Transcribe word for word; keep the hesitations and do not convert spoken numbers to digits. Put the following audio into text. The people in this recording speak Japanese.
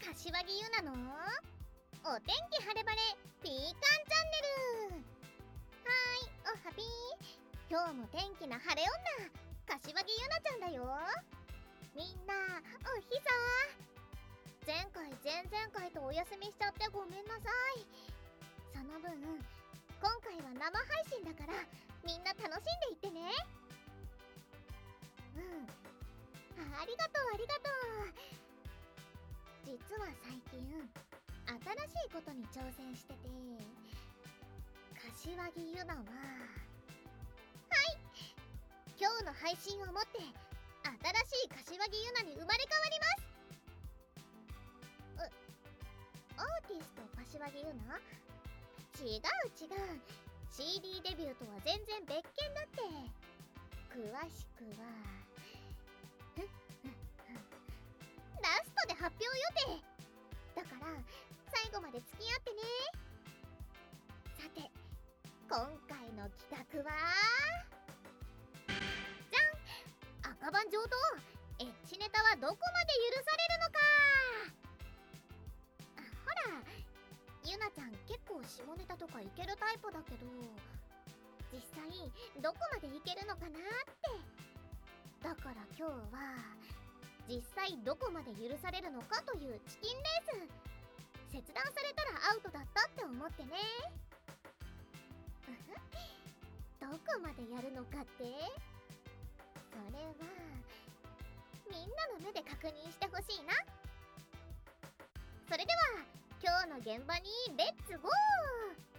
柏木ゆなのお天気晴れ晴れピーカンチャンネル。はーい、おはぴー。今日も天気な晴れ女柏木ゆなちゃんだよ。みんなおひさ。前回前々回とお休みしちゃってごめんなさい。その分今回は生配信だからみんな楽しんでいってね。うんありがとうありがとう。実は最近新しいことに挑戦してて、柏木ゆなははい今日の配信をもって新しい柏木ゆなに生まれ変わります。え、アーティスト柏木ゆな？違う違う、 シーディー デビューとは全然別件だって。詳しくはラストで発表予定だから最後まで付き合ってね。さて今回の企画はじゃん、赤番上等エッチネタはどこまで許されるのか。あ、ほらゆなちゃん結構下ネタとかいけるタイプだけど、実際どこまでいけるのかなって。だから今日は実際どこまで許されるのかというチキンレース。切断されたらアウトだったって思ってね。どこまでやるのかって、それはみんなの目で確認してほしいな。それでは今日の現場にレッツゴー。